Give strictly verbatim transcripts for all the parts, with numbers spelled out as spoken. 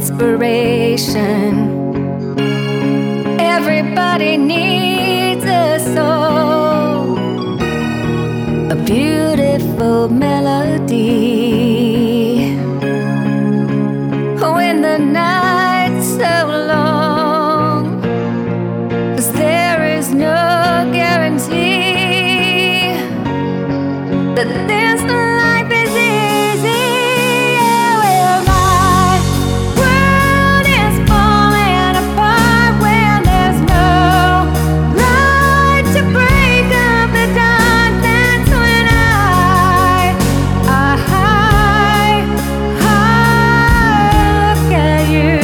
inspiration. Everybody needs a soul, a beautiful melody. When the night's so long, 'cause there is no guarantee that this life is easy. Yeah, well, my world is falling apart when there's no light to break up the dark. That's when I, I, I look at you.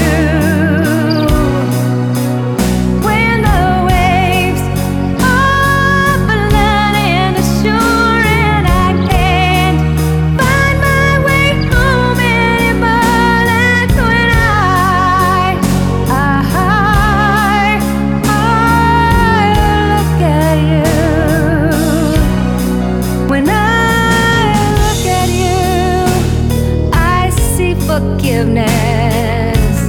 When the waves are flooding the shore and I can't find my way home anymore, that's when I, I, I look at you. When I look at you, I see forgiveness.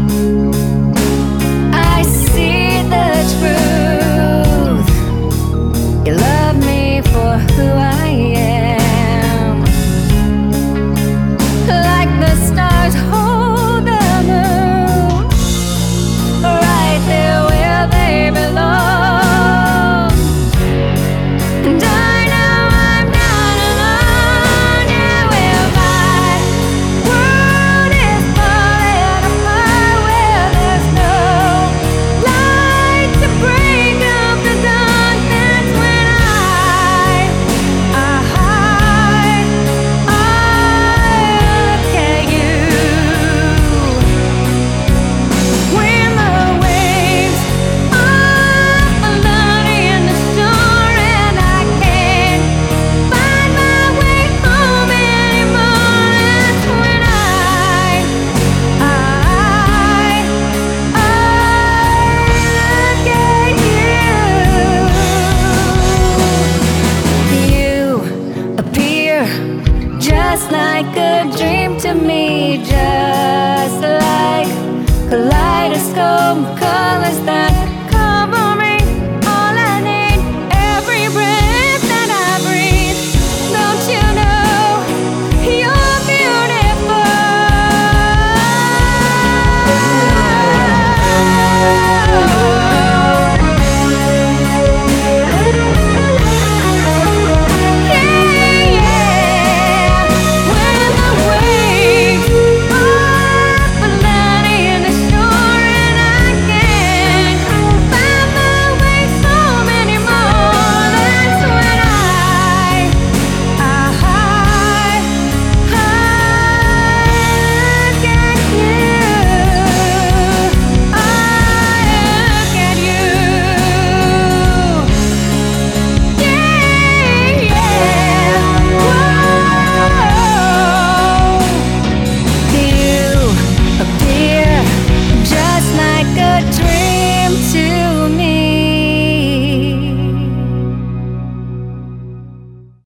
I see the truth. You love me for who I am, like the stars hold the moon, right there where they belong. And I know I'm not alone. Yeah, well, my world is falling apart where there's no light to break up the dark. That's when I, I, I look at you. When the waves are flooding the shore and I can't find my way home anymore, that's when I, I, I look at you. You appear just like a dream to me, just like kaleidoscope